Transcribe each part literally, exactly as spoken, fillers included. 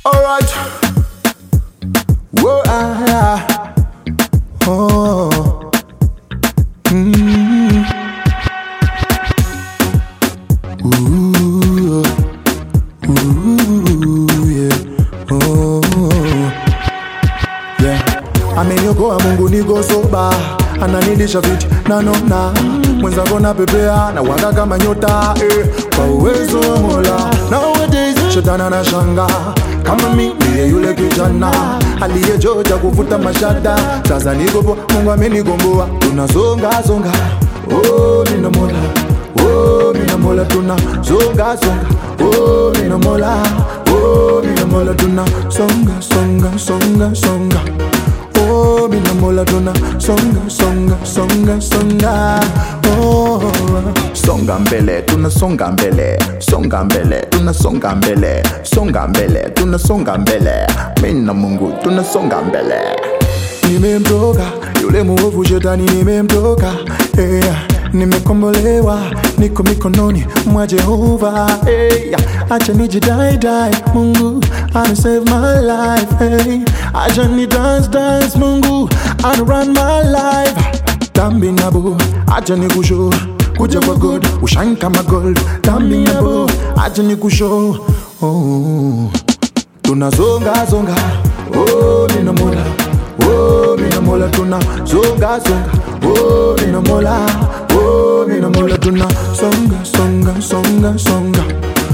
Alright. Whoa, ah, ah. Oh. Mm. Ooh. Ooh, yeah. Oh. Yeah. Ameniokoa Mungu niko soba, ananilisha viti na nona, mwenzangu na pepea na wanga kama nyota, eh. Kwa uwezo wa Mola nowadays shetani anashanga kama mimi ndiye yule kijana aliyejoja kuvuta mashada. Sasa niko po, Mungu amenigomboa, tunasonga songa. Oh mina Mola, oh mina Mola, tunasonga songa. Oh mina Mola, oh mina Mola, tunasonga songa songa songa. Oh mina Mola, tuna songa songa songa songa. Oh songa mbele, tuna songa mbele, songa mbele, tuna songa mbele, songa mbele, tuna songa mbele. Mimi na Mungu tuna songa mbele. Nimemtoka yule muovu shetani, nimemtoka eh, nimekombolewa, niko mikononi mwa Jehova eh. Acha nijidai dai, Mungu ana save my life eh. Acha ni dance dance, Mungu ana run my life. Tambi nabo, acha ni kusho kuja kwa God, ushine kama gold. Tambi nabo, acha ni kusho. Oh, tunazonga zonga. Oh mina Mola, oh mina Mola, tunazonga zonga. Oh mina Mola, oh mina Mola, tunazonga songa songa songa.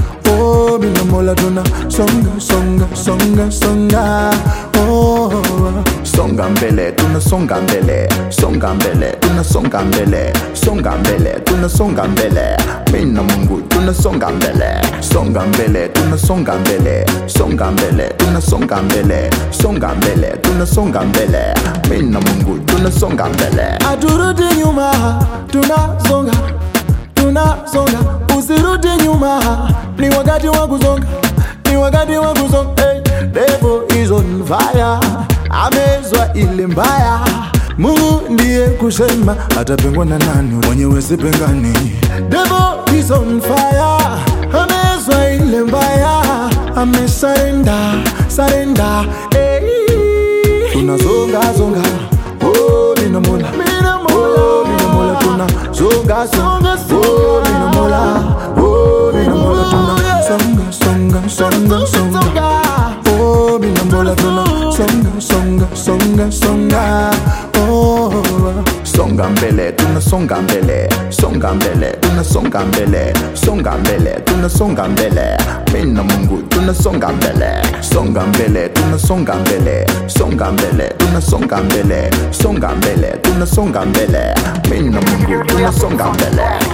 Oh mina Mola, tuna songa songa songa songa. Oh songa mbele, tuna songa mbele, songa mbele, tuna songa mbele, songa mbele, tuna songa mbele. Mimi na Mungu tuna songa mbele, songa mbele, tuna songa mbele, songa mbele, tuna songa mbele, songa mbele, tuna songa mbele. Mimi na Mungu tuna songa mbele. Aturudi nyuma, tunasonga, tunasonga. Usirudi nyuma, ni wakati wa kuzonga, ni wakati wa kuzonga. Hey, devil is on fire, amezwa ile mbaya. Mungu ndiye kusema atapengwa na nani, mwenyewe sipengani. Devil is on fire, amezwa ile mbaya. Ame surrender, surrender. Hey, tunazonga zonga. Oh mina Mola, mina Mola, oh mina Mola, tunazonga zonga. Oh mina Mola, oh mina Mola, tunazonga songa songa songa. Oh mina Mola, tunazonga songa songa songa. Oh songa mbele, tuna songa mbele, songa mbele, tuna songa mbele, songa mbele, tuna songa mbele. Mimi na Mungu tuna songa mbele, songa mbele, tuna songa mbele, songa mbele, tuna songa mbele, songa mbele, tuna songa mbele. Mimi na Mungu tuna songa mbele.